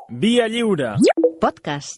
Via Lliure. Podcast.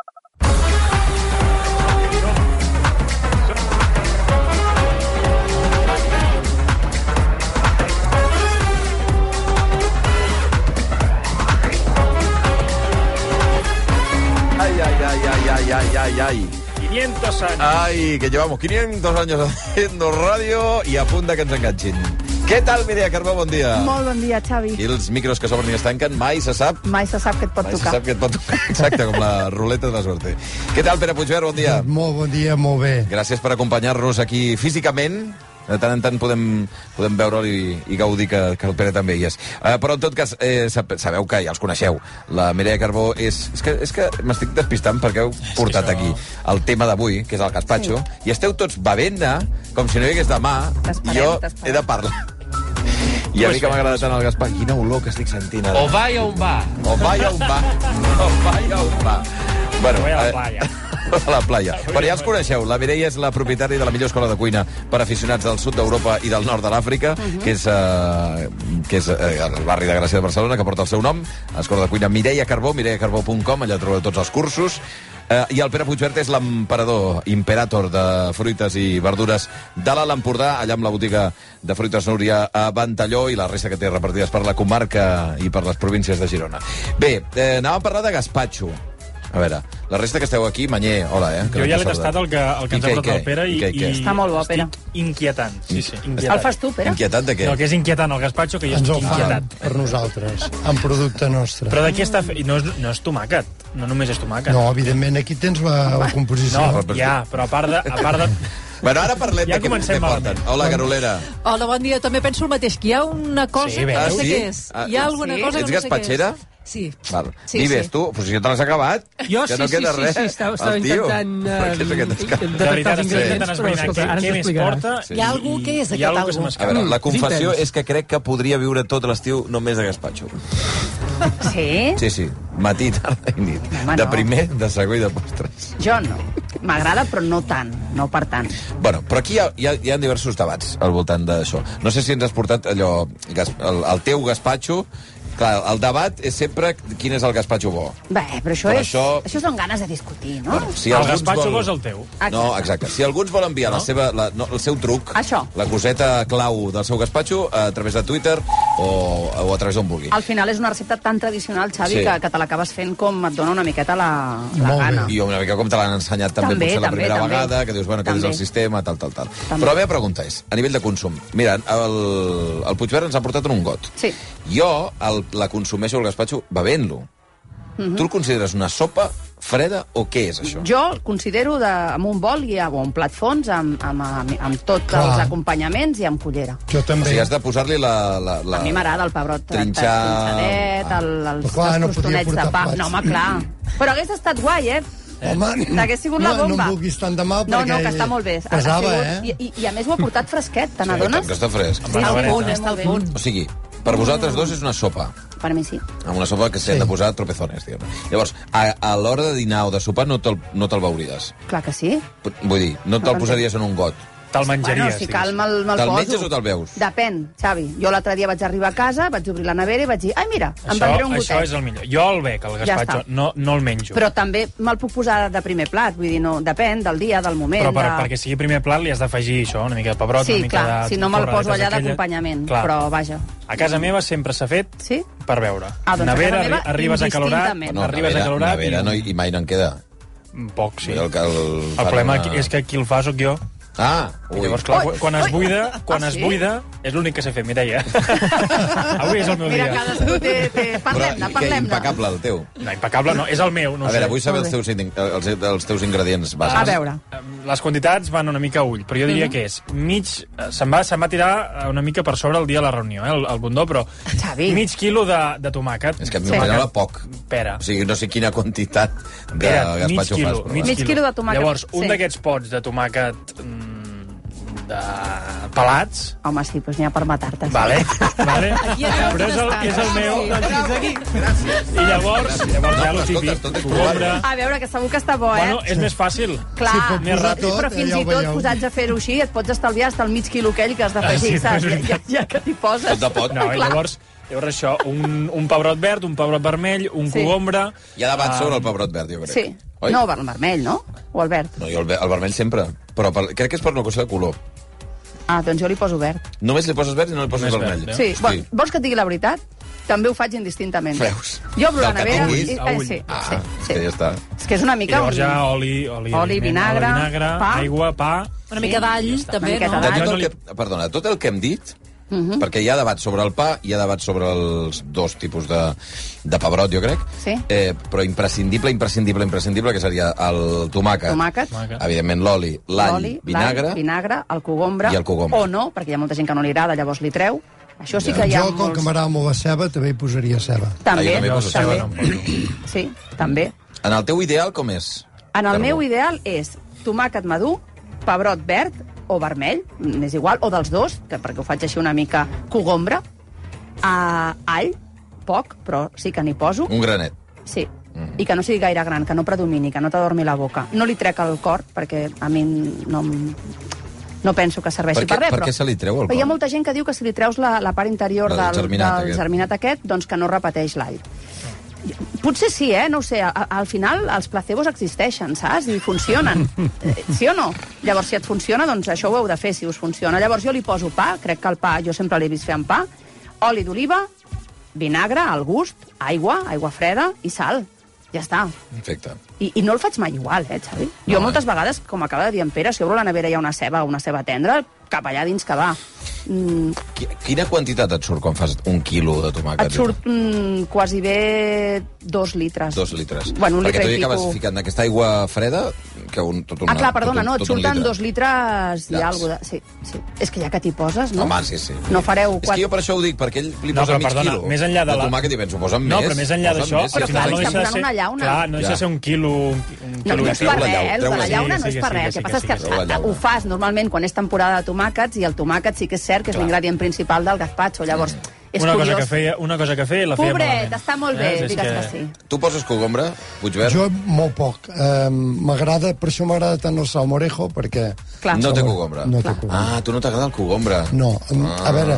Ay. 500 años. Ay, que llevamos 500 años haciendo radio i a punt de que ens enganxin. Què tal, Mireia Carbó? Bon dia. Molt bon dia, Xavi. I els micros que s'obren i es tanquen, mai se sap. Mai se sap que et pot Mai se tocar. sap que et pot tocar. Exacte, com la ruleta de la suerte. Què tal, Pere Puigverd? Bon dia. Molt bon dia, molt bé. Gràcies per acompanyar-nos aquí físicament. De tant en tant podem veure'l i gaudir que el Pere també hi és. Però, en tot cas, sabeu que ja els coneixeu. La Mireia Carbó és que m'estic despistant perquè heu portat aquí el tema d'avui, que és el gazpacho, i esteu tots bevent-ne com si no hi hagués demà, i jo he de parlar. I a mi que m'agrada tant el gazpacho. Quina olor que estic sentint ara. O vaya on va. O vaya on va. O vaya on va. Bueno, Voy a la playa. A la playa. Però ja els coneixeu. La Mireia és la propietària de la millor escola de cuina per aficionats del sud d'Europa i del nord de l'Àfrica, que és el barri de Gràcia de Barcelona, que porta el seu nom. Escola de cuina Mireia Carbó, mireiacarbó.com, allà trobeu tots els cursos. I el Pere Puigverd és l'emperador, imperator de fruites i verdures de l'Alt Empordà, allà amb la botiga de fruites Núria a Ventalló i la resta que té repartides per la comarca i per les províncies de Girona. Bé, anàvem a parlar de gazpacho. A veure, la resta que esteu aquí, Manyer, hola, Jo ja l'he tastat el que ens ha portat el Pere i Està molt bo, Pere. estic inquietant. Sí, inquietant. El fas tu, Pere? Inquietat de què? No, que és inquietant el gazpacho, que jo Ens estic el fan inquietat. per nosaltres, amb producte nostre. Però de què està fet? No és tomàquet. No només és tomàquet. No, evidentment, aquí tens la composició. No, ja, però a part de... Bueno, ara parlem Ja de què comencem porten. malament. Hola, Carolera. Hola, bon dia. També penso el mateix, que hi ha una cosa Sí, que veus? no sé sí? què és. Hi ha alguna cosa que Ets no sé què és. gazpatxera? Sí. Val. Sí, Vives, sí. tu? Però si ja te l'has acabat. Jo que no queda res. estava El tio. intentant Per què és aquest escap? De veritat, estic intentant però esbrinar escolta, ara què més s'explicarà. porta. Sí. Hi ha algú que és Hi ha aquest algú que se algú. A m'escapa. veure, la confessió Depèn. és que crec que podria viure tot l'estiu només de gazpacho. Sí? Sí. Matí, tarda i nit. Home, De no. primer, de segon i de postres. Jo no. M'agrada, però no tant. No per tant. Bueno, però aquí hi ha diversos debats al voltant d'això. No sé si ens has portat allò, el teu gazpacho. Clar, el debat és sempre quin és el gazpacho bo. Bé, però Però això són ganes de discutir, no? Bueno, si El alguns gazpacho vol- bo és el teu. No, exacte. Si algú ens vol enviar el seu truc, Això. la coseta clau del seu gazpacho, a través de Twitter o a través d'on vulgui. Al final és una recepta tan tradicional, Xavi, Sí. que te l'acabes fent com et dona una miqueta la Molt gana. I una mica com te l'han ensenyat també, També, potser la també, primera també. vegada, que dius, bueno, que és També. el sistema, tal. També. Però la meva pregunta és, a nivell de consum, mira, el Puigverd ens ha portat en un got. Sí. Jo la consumeixo, el gazpacho, bevent-lo. Tu el consideres una sopa freda o què és això? Jo el considero amb un bol i amb un plat fons, amb tots Clar. els acompanyaments i amb cullera. Jo O també. sigui, has de posar-li la... A mi m'agrada el pebrot Trinxar. trinxadet, els Però clar, no podia crostonets de portar pa. plats. No, home, clar. Però hagués estat guai, Home, T'hagués sigut la bomba. No em vulguis tant de mal, No, perquè que està molt bé. pesava, I a més ho ha portat fresquet, te n'adones? Que està fresc. Sí, Al punt, sí, està al molt bé. punt. O sigui, per vosaltres dos és una sopa. Per mi sí. Amb una sopa que s'han de posar tropezones, diguem. Llavors, a l'hora de dinar o de sopar no te'l beuries. Clar que sí. Vull dir, no te'l posaries en un got. Te'l menjaries. Bueno, si cal me'l poso. Te'l menges o te'l veus? Depèn, Xavi. Jo l'altre dia vaig arribar a casa, vaig obrir la nevera i vaig dir, ai, mira, em prendré un Això gotet. és el millor. Jo el bec, el gazpacho, està. no el menjo. Però també me'l puc posar de primer plat, vull dir, no, depèn del dia, del moment. Però perquè sigui primer plat li has d'afegir això, una mica de pebrot, Sí, una mica clar, de... si no me'l poso torradetes allà aquelles. d'acompanyament, Clar. però vaja. A casa meva sempre s'ha fet Sí? per beure. Ah, doncs a Nevera, casa meva arribes acalorat, indistintament. arribes acalorat nevera no, i mai no en queda. Poc, sí. El problema és que qui el fa sóc jo. Ah, I llavors, clar, Ui, quan es ui. buida, sí? és l'únic que sé fer, Mireia. Avui és el meu Mira, dia. cadascú parlem-ne, Què, parlem-ne. impecable, el teu. No, impecable no, és el meu, no A ho sé. veure, vull saber Molt els teus ingredients bàsics. A veure. Les quantitats van una mica a ull, però jo diria que és se'n va tirar una mica per sobre el dia de la reunió, el bundó, però Xavi. mig quilo de tomàquet. És que a mi Sí. m'agrada poc. Pera. O sigui, no sé quina quantitat de Pera, gazpacho mig fas. quilo, Però Mig quilo de tomàquet, Llavors, un sí. d'aquests pots de tomàquet de pelats, Home, sí, doncs n'hi ha per matar-te. sí. vale? Aquí acabes Però és el meu. Sí. I llavors ja però lo escolta, típic, tot és cogombre. A veure, que segur que està bo, Bueno, és més fàcil. Clar, Sí, pot més posar ràpid. tot, però fins ja i ho tot veieu. posats a fer-ho així et pots estalviar hasta el mig quilo aquell que has d'afegir, Ah, sí, saps? és veritat. Ja que t'hi poses. Tot de pot. No, i Clar. llavors Llavors això, un pebrot verd, un pebrot vermell, un Sí. cogombre... Hi ha debat sobre el pebrot verd, jo crec. Sí. Oi? No, el vermell, no? O el verd? No, jo el vermell sempre. Però crec que és per una qüestió de color. Ah, doncs jo li poso verd. Només li poses verd i no li poses Només vermell. verd, Sí, Hosti. vols que et digui la veritat? També ho faig indistintament. Veus? Jo obro la Del que nevera... tinguis. A ull. Sí, Ah, sí, és sí. que ja està. És que és una I mica... llavors ja oli, Oli, vinagre, pa. aigua, pa... Una mica d'all, també, miqueta no? d'all. De Jo tot no el que, perdona, tot el que hem dit, perquè hi ha debat sobre el pa, hi ha debat sobre els dos tipus de pebrot, jo crec, Sí. Però imprescindible, que seria el tomàquet, Tomàquet, evidentment l'oli, l'all, oli, vinagre, vinagre, el cogombre, I el cogombre. o no, perquè hi ha molta gent que no li agrada, llavors li treu. Això sí que hi ha Jo, com que m'agrada molt la ceba, també hi posaria ceba. També, Ah, jo també poso ceba, també. no em poso. Sí, també. En el teu ideal, com és? En el Carbó. meu ideal és tomàquet madur, pebrot verd o vermell, m'és igual, o dels dos, perquè ho faig així una mica cogombre, all, poc, però sí que n'hi poso, Un granet. sí, i que no sigui gaire gran, que no predomini, que no t'adormi la boca. No li trec el cor, perquè a mi no penso que serveixi per res, Per però... què se li treu el Però hi ha cor? molta gent que diu que si li treus la part interior El del germinat germinat aquest, doncs que no repeteix l'all. Potser sí, no ho sé. Al final els placebos existeixen, saps? I funcionen. Sí o no? Llavors, si et funciona, doncs això ho heu de fer, si us funciona. Llavors jo li poso pa, crec que el pa jo sempre l'he vist fer amb pa, oli d'oliva, vinagre al gust, aigua freda i sal. Ja està. Perfecte. I no el faig mai igual, Xavi? Jo moltes vegades, com acaba de dir en Pere, si obro la nevera i hi ha una ceba tendra, cap allà dins que va. Quina quantitat et surt quan fas un quilo de tomàquet? Et surt quasi bé 2 litres. 2 litres. Bueno, un Perquè litre tu i hi acabes pico. ficant aquesta aigua freda que tot una, Ah, clar, perdona, no, et tot un surten litre. 2 litres i Llacs. alguna cosa. Sí, sí. És que ja que t'hi poses, no? Home, sí. No fareu És que jo per això ho dic, perquè ell li No, posa però mig perdona, quilo més enllà de la- tomàquet i penso, posen No, més. però més enllà posen d'això, més, Però si clar, al estem final posant una llauna. Clar, no deixa de ser un quilo... No, no és per Treu la res, llau, el treu de la la llauna llau. no és Sí, per sí, res. El sí, que passa sí, és sí, treu la que llauna. ho fas normalment quan és temporada de tomàquets i el tomàquet sí que és cert que és l'ingredient principal del gazpacho. Llavors, és Una curiós. cosa que feia i la feia Pobret, malament. està molt bé, És digues que sí. Tu poses cogombre, Puigverd? Jo molt poc. M'agrada, per això m'agrada tant el salmorejo, perquè... Clar. No té cogombre. No té cogombre. Ah, a tu no t'agrada el cogombre. No, a veure,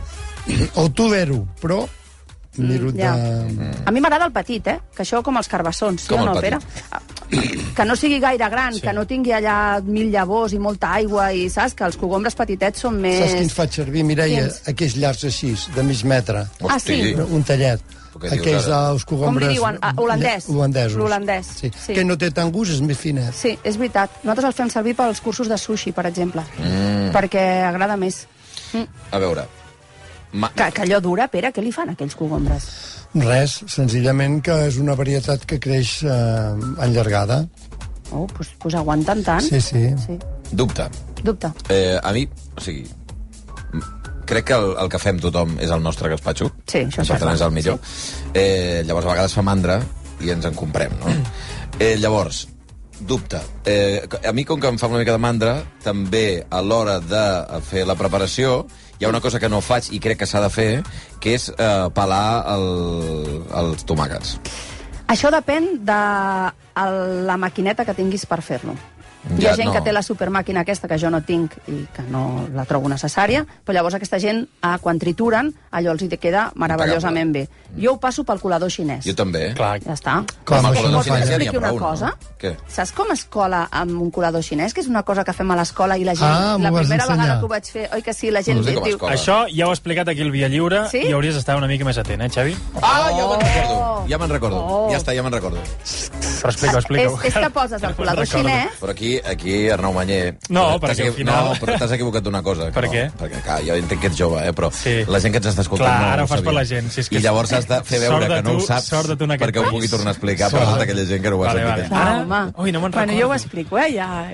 el tolero, però miro Ja. de... A mi m'agrada el petit, que això com els carbassons, sí Com o no, el Pere? Que no sigui gaire gran, que no tingui allà 1000 llavors i molta aigua, i saps que els cogombres petitets són més... Saps quins faig servir, Mireia? Quins? Aquells llargs així, de mig metre. Ah, sí? Un tallet. Què dius Aquells ara? dels cogombres... Com li diuen? Holandès. Holandesos. L'holandès, Sí. sí. Que no té tant gust, és més finet. Sí, és veritat. Nosaltres el fem servir pels cursos de sushi, per exemple, perquè agrada més. A veure... Que allò dura, Pere, què li fan a aquells cogombres? Res, senzillament que és una varietat que creix enllargada. Oh, doncs aguanten tant. Sí, sí. Sí. Dubte. Dubte. A mi, o sigui, crec que el que fem tothom és el nostre gazpacho. Sí, això per tant és és el millor. Llavors, a vegades fa mandra i ens en comprem, no? Llavors, dubte. A mi, com que em fa una mica de mandra, també a l'hora de fer la preparació hi ha una cosa que no faig i crec que s'ha de fer, que és pelar els tomàquets. Això depèn de la maquineta que tinguis per fer-lo. Hi ha Ja, gent no. que té la supermàquina aquesta, que jo no tinc i que no la trobo necessària, però llavors aquesta gent, quan trituren, allò els hi queda meravellosament bé. Jo ho passo pel colador xinès. Jo també. Clar, Ja està. Clar, Amb el això no colador falla. xinès ja n'hi ha Expliqui una prou, no? cosa. Què? Saps com es cola amb un colador xinès? Que és una cosa que fem a l'escola i la gent... Ah, la m'ho vas primera ensenyar. vegada que ho vaig fer, oi que sí, la gent No sé com es diu... cola. això ja ho ha explicat aquí el Via Lliure Sí? i hauries d'estar una mica més atent, Xavi? Ah, ja me'n recordo. Ja me'n recordo. Oh. Ja està, ja me'n recordo. Però explica-ho. És que poses el colador Recordo. xinès... Però aquí Arnau Manyer... No, t'has perquè al equi- final- No, però t'has equivocat d'una cosa. Per no, què? Perquè, clar, jo entenc que ets jove, però Sí. la gent que ens està escoltant Clar, no ara ho ho fas sabia. per la gent, si és que I llavors has de fer veure sort de que no ho tu- saps sort de tu en aquest perquè ho país. pugui tornar a explicar per tota aquella gent que no ho ha Vale, sentit. vale. Ara, Home. Ui, no me'n Bueno, jo ho recordo. explico, ja.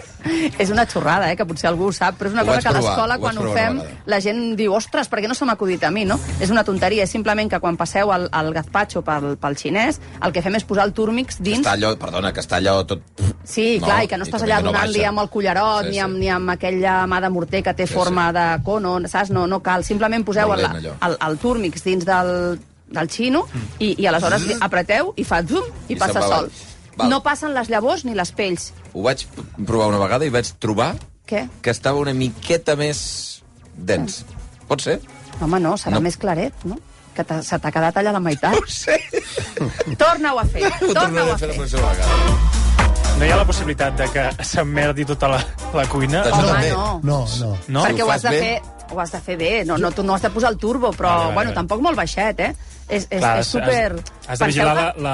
És una xorrada, que potser algú ho sap, però és una Ho cosa vaig que a provar, l'escola, ho quan vaig ho provar fem, una vegada. la gent diu, ostres, per què no se m'ha acudit a mi, no? És una tonteria, és simplement que quan passeu el gazpacho pel xinès, el que fem és posar el túrmix dins... Està allò, perdona, que està allò tot... Sí, No, clar, i que no i estàs també allà que no donant-li baixa. amb el cullerot, Sí, sí. ni amb aquella mà de morter que té Sí, forma de cono, saps? No cal, simplement poseu Molt lent, allò. el túrmix dins del xino i aleshores li apreteu i fa zum i I passa se'n va sol. avall. Val. No passen les llavors ni les pells. Ho vaig provar una vegada i vaig trobar Què? que estava una miqueta més dens. Pot ser? Home, no, serà No. més claret, no? que se t'ha quedat allà a la meitat. Ho sé. Torna-ho a fer, Ho torna-ho tornaré a a fer la fer. pròxima vegada. No hi ha la possibilitat de que s'emmerdi tota la cuina? Això Home, també. no. No. No? Perquè Si ho ho has fas de bé. fer... Ho has de fer bé, tu no has de posar el turbo, però, Vale, vale, bueno, vale. tampoc molt baixet, És Clar, super... Has de vigilar Penseu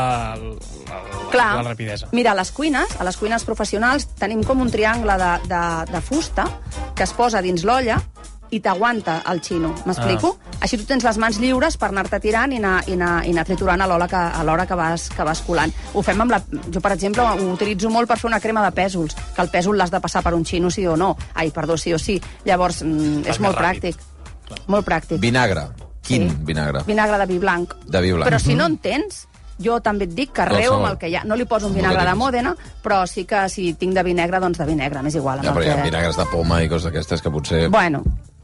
la rapidesa. Mira, a les cuines professionals tenim com un triangle de fusta que es posa dins l'olla i t'aguanta el xino, m'explico? Així tu tens les mans lliures per anar-te tirant i anar triturant a l'hora que vas colant. Ho fem amb Jo, per exemple, ho utilitzo molt per fer una crema de pèsols, que el pèsol l'has de passar per un xino sí o no. Sí o sí. Llavors, és molt pràctic. Molt pràctic. Vinagre. Quin vinagre? Vinagre de vi blanc. De vi blanc. Però si no en tens, jo també et dic que arreu amb el que hi ha. No li poso un vinagre de Mòdena, però sí que si tinc de vi negre, doncs de vi negre, m'és igual. Ja, però hi ha vinagres de poma i coses d'aquestes que potser... Bueno,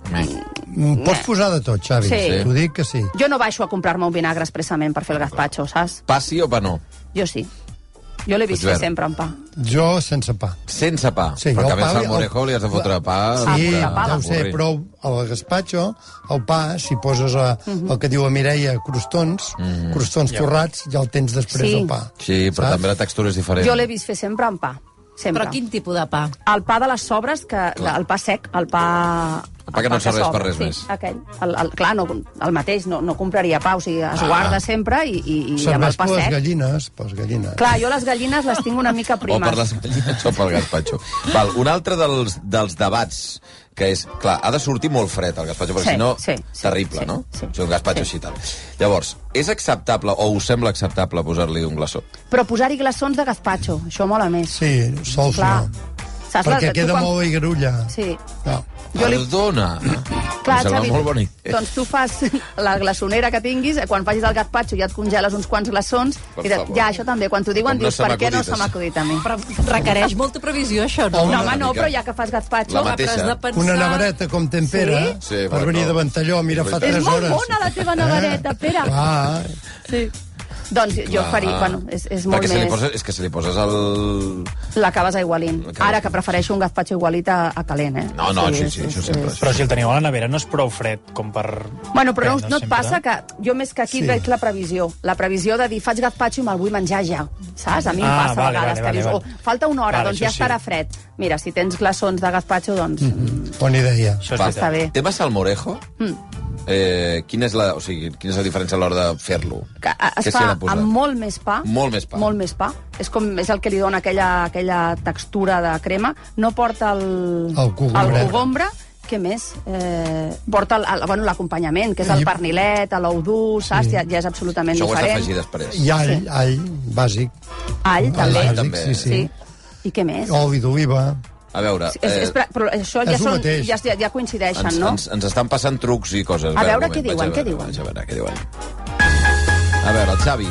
Pots posar de tot, Xavi. Sí. T'ho dic que sí. jo no baixo a comprar-me un vinagre expressament per fer el gazpacho, saps? Pa sí o pa no? Jo sí. Jo l'he vist fer Albert. sempre amb pa. Jo sense pa. Sense pa. Sí, perquè a el més pa- al morejo li has de fotre pa... Sí, de pa, ja ho sé, avorrit. però al gazpacho, al pa, si poses el que diu a Mireia, crostons torrats, ja el tens després Sí. el pa. Sí, però Saps? també la textura és diferent. Jo l'he vist fer sempre amb pa. Sempre. Però quin tipus de pa? El pa de les sobres, el pa sec, el pa... El pa que no serveix per res sí, més. Aquell. Clar, el mateix, no compraria pa, o sigui, es guarda sempre i amb el Serveix pa per les sec. gallines, Clar, jo les gallines les tinc una mica O primes. per les gallines o pel gazpacho. Val, un altre dels debats que és, clar, ha de sortir molt fred el gazpacho, perquè Sí, si no, sí, terrible, sí, no? sí. O sigui, un gazpacho així tal. Llavors, és acceptable, o us sembla acceptable posar-li un glaçó? Però posar-hi glaçons de gazpacho, això mola més. Sí, sols Clar. no. Saps Perquè tu queda quan- molt garulla. Sí. No. Jo li- Perdona! Clar, em sembla Xavi, molt bona idea. doncs tu fas la glaçonera que tinguis, quan facis el gazpacho ja et congeles uns quants glaçons, Per i favor. ja, això també, quan t'ho diuen Com no dius, se per m'ha què no acudit, se m'ha acudit a mi? Però requereix molta previsió, això, no? No, home, una no, mica. però ja que fas gazpacho... La mateixa. Però has de pensar... Una nevereta com tempera, Sí, per bueno. venir de Ventalló, mira, fa És 3 És molt hores. bona la teva nevereta, Pere. Ah, Sí. Doncs jo faria, bueno, és molt Perquè més... és que se li poses el... L'acabes aigualint. Ara que prefereixo un gazpacho igualit a calent, No, O sigui, sí, això sempre. Però si el teniu a la nevera no és prou fred com per... Bueno, però prendre no et sempre. passa que jo més que aquí Sí. veig la previsió de dir faig gazpacho i me'l vull menjar ja, saps? A mi em passa vale, a vegades vale, que dius, vale. oh, falta una hora, Vale, doncs ja això sí. estarà fred. Mira, si tens glaçons de gazpacho, doncs... bona idea. Això és Va, veritat. Està bé. Tema salmorejo, quina és la diferència a l'hora de fer-lo? Que Què es s'hi fa ha de posar? amb molt més pa. Molt més pa. Molt més pa. És el que li dona aquella textura de crema. No porta el cogombre. cogombre. Què més? Porta l'acompanyament, que és el pernilet, l'ou dur, saps? Ja és absolutament Això ho has diferent. d'afegir després. I all, bàsic. All, també. Bàsic, també. sí, Sí. I què més? Oli d'oliva. A veure, Però això és el mateix. ja coincideixen, ens, no? ens estan passant trucs i coses. A veure un què moment, diuen, vaig a què diuen. Vaig a veure què diuen. A veure, el Xavi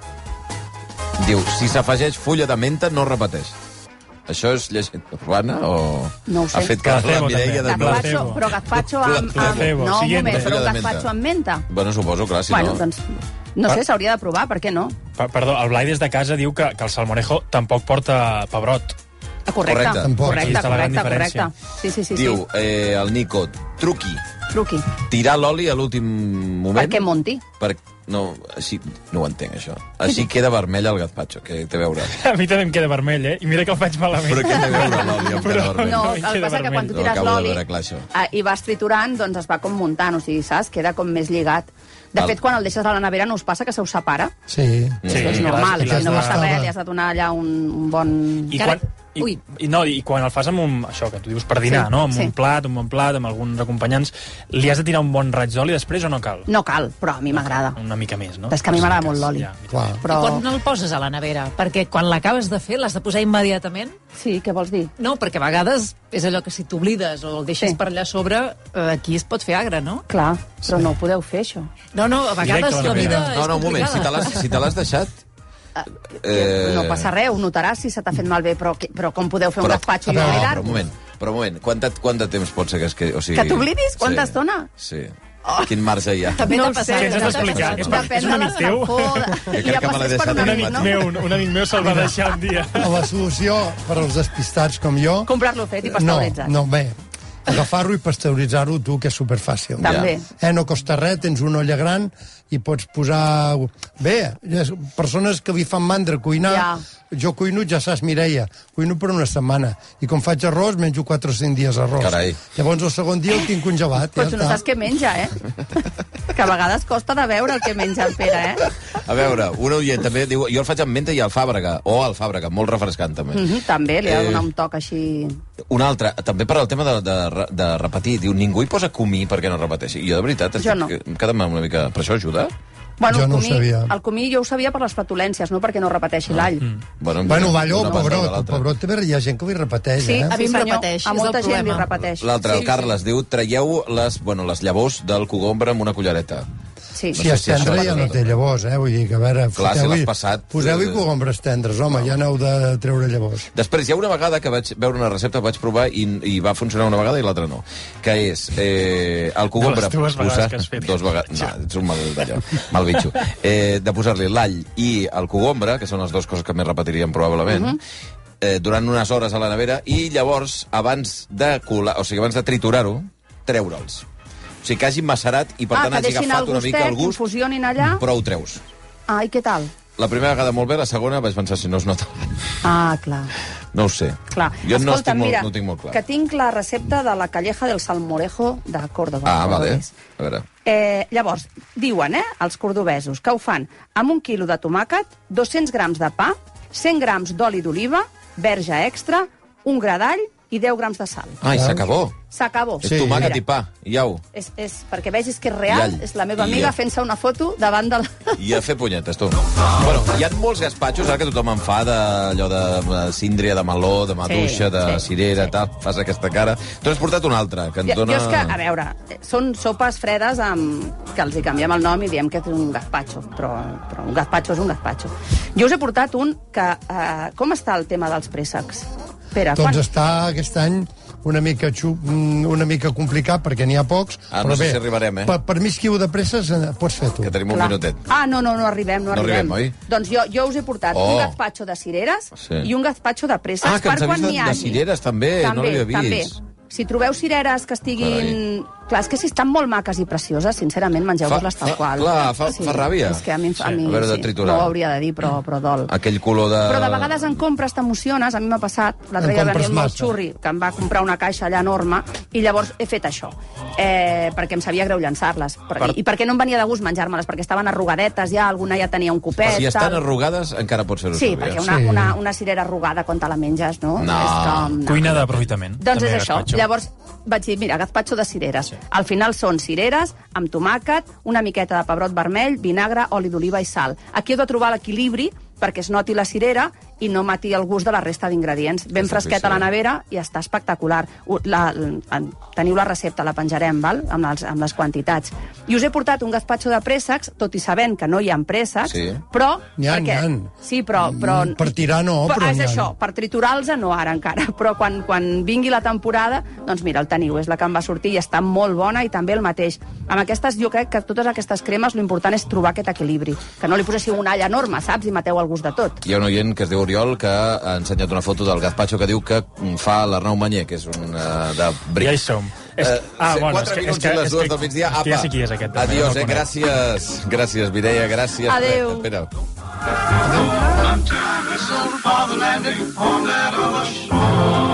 diu, si s'afegeix fulla de menta, no repeteix. Això és llegenda urbana o No ho sé. ha fet cas la Placebo, Mireia també. de Placebo. Però gazpacho amb... Placebo. No, un Siguiente. moment, però un Fulla de gazpacho menta. amb menta. Bueno, suposo, clar, si Bueno, no... doncs, no sé, s'hauria de provar, per què no? Perdó, el Blai des de casa diu que el salmorejo tampoc porta pebrot. Correcte. Tampoc. Aquí Correcte, està la gran correcte, diferència. correcte. Sí. Diu el Nico, truqui, Truqui. tirar l'oli a l'últim moment... Perquè monti. No, així no ho entenc, això. Així queda vermell el gazpacho, que té a veure. A mi també em queda vermell, I mira que el faig malament. Però què té a veure l'oli amb queda vermell? No, No, el queda que passa que vermell. quan tu No tires acabo de l'oli veure clar, això. i vas triturant, doncs es va com muntant, o sigui, saps? Queda com més lligat. De fet, quan el deixes a la nevera no us passa que se us separa? Sí. Sí, És normal, i l'has si no de- passa res, li has de donar allà un bon... I Encara- quan, Ui. I quan el fas amb això que tu dius per dinar, Sí, no? Amb sí. un bon plat, amb alguns acompanyants, li has de tirar un bon raig d'oli després o no cal? No cal, però a mi m'agrada. Una mica més, no? És que a mi m'agrada molt l'oli. Ja, Clar. Però... I quan no el poses a la nevera? Perquè quan l'acabes de fer l'has de posar immediatament? Sí, què vols dir? No, perquè a vegades és allò que si t'oblides o el deixes Sí. per allà a sobre, aquí es pot fer agre, no? Clar, però no ho podeu fer, això. No, a vegades Directe a la la vida nevera. és No, un moment, complicada. si te l'has deixat... No passa res, ho notaràs si se t'ha fet malbé, però com podeu fer un gazpacho i però- oblidar-vos? Però un moment, quant de temps pot ser que... O sigui, Que t'oblidis? Quanta sí, estona? Sí. Quin marge hi ha? També No t'ha ho passat. sé, Què ens has també t'ha d'explicar? passat. És Depèn un de la amic teu? escalfor. crec I que ja me l'he passes per deixat un a mi amic, no? Un amic meu se'l va deixar un dia. La solució per als despistats com jo... Comprar-lo fet i pastoritzat. No, bé, agafar-ho i pasteuritzar-ho tu, que és superfàcil. També. No costa res, tens una olla gran i pots posar... Bé, persones que li fan mandra cuinar... Ja. Jo cuino, ja saps, Mireia, cuino per una setmana. I com faig arròs, menjo 4 o 5 dies arròs. Carai. Llavors el segon dia el tinc congelat. Però tu no saps què menja, Que a vegades costa de veure el que menja el Pere, A veure, un oient també diu, jo el faig amb menta i alfàbrega, o alfàbrega, molt refrescant també. També, li ha de donar un toc així... Un altre, també per al tema de repetir, diu, ningú hi posa comí perquè no repeteixi. I jo, de veritat, Jo no. em queda una mica... Per això ajuda? Bueno, Jo no ho sabia. El comí jo ho sabia per les flatulències, no perquè no repeteixi l'all. Bueno, l'allò, el pebrot, també hi ha gent que li repeteix, Sí, A mi em senyor, repeteix, a és molta el gent li problema. repeteix. L'altre, el Carles, diu, traieu les llavors del cogombre amb una cullereta. Sí. Si és tendre ja no té llavors, vull dir que, a veure... Clar, si l'has passat... Poseu-hi cogombres tendres, home, ja n'heu de treure llavors. Després, hi ha una vegada que vaig veure una recepta, vaig provar i va funcionar una vegada i l'altra no, que és el cogombre... De les dues vegades que has fet. 2 vegades... No, ets un mal bitxo. De posar-li l'all i el cogombre, que són les dues coses que més repetiríem probablement, durant unes hores a la nevera, i llavors, abans de triturar-ho, treure'ls. O sigui, que hagi macerat i, per tant, hagi agafat una mica el gust, infusionin allà. però ho treus. I què tal? La primera vegada molt bé, la segona vaig pensar si no es nota. Clar. No ho sé. Clar. Jo Escolta, no ho tinc molt clar. que tinc la recepta de la calleja del salmorejo de Córdoba. Vale. A veure. Llavors, diuen, els cordobesos, que ho fan amb 1 quilo de tomàquet, 200 grams de pa, 100 grams d'oli d'oliva, verge extra, un gra d'all i 10 grams de sal. Ai, s'acabó. S'acabó. És tomàquet i pa, i au. És perquè vegis que és real, I és la meva all. amiga fent-se una foto davant del... I a fer punyetes, tu. Bueno, hi ha molts gaspatxos, ara que tothom en fa, d'allò de síndria, de meló, de maduixa, de cirera, tal, fas aquesta cara. Tu has portat un altre, que ens dona... Jo és que, a veure, són sopes fredes que els hi canviem el nom i diem que és un gazpacho, però un gazpacho és un gazpacho. Jo us he portat un que... com està el tema dels préssecs? Pere, Doncs està aquest any una mica complicat, perquè n'hi ha pocs, no però sé bé, si arribarem, per mig quilo de presses pots fer tu. Que tenim un minutet. No arribem. No arribem, oi? Doncs jo us he portat un gazpacho de cireres i un gazpacho de préssecs que ens ha vist de cireres, també, no l'havia vist. També. Si trobeu cireres que estiguin... Clar, és que si estan molt maques i precioses, sincerament, mengeu-vos-les tal qual. Clar, fa ràbia. És que a mi a veure, de triturar. no ho hauria de dir, però dol. Aquell color de... Però de vegades en compres t'emociones, a mi m'ha passat, l'altre dia venia amb el xurri, que em va comprar una caixa allà enorme, i llavors he fet això, perquè em sabia greu llançar-les. I perquè no em venia de gust menjar-me-les, perquè estaven arrugadetes ja, alguna ja tenia un copet... Si estan arrugades, encara pots fer-ho Sí, perquè una cirera arrugada, quan te la menges, no? No. És com... Cuina d'aprofitament. Doncs és això. Llavors vaig dir, mira, gazpacho de cireres. Sí. Al final són cireres amb tomàquet, una miqueta de pebrot vermell, vinagre, oli d'oliva i sal. Aquí heu de trobar l'equilibri perquè es noti la cirera i no mati el gust de la resta d'ingredients. Ben fresqueta a la nevera i està espectacular. Teniu la recepta, la penjarem, val? Amb les quantitats. I us he portat un gazpacho de préssecs, tot i sabent que no hi ha préssecs, però... N'hi ha. Sí, però... Per tirar no, però és això, per triturar-los no ara encara, però quan vingui la temporada, doncs mira, el teniu, és la que em va sortir i està molt bona, i també el mateix. Amb aquestes, jo crec que totes aquestes cremes l'important és trobar aquest equilibri, que no li poséssiu un all enorme, saps? I mateu el gust de tot. Hi ha un oient que es diu Oriol que ha ensenyat una foto del gazpacho que diu que fa l'Arnau Manyer, que és un de bric. Ja hi som. 4 minuts i les 2 del migdia. Ja sé qui és aquest. Adiós, gràcies. Gràcies, Mireia, gràcies. Adéu. Espera. Adéu.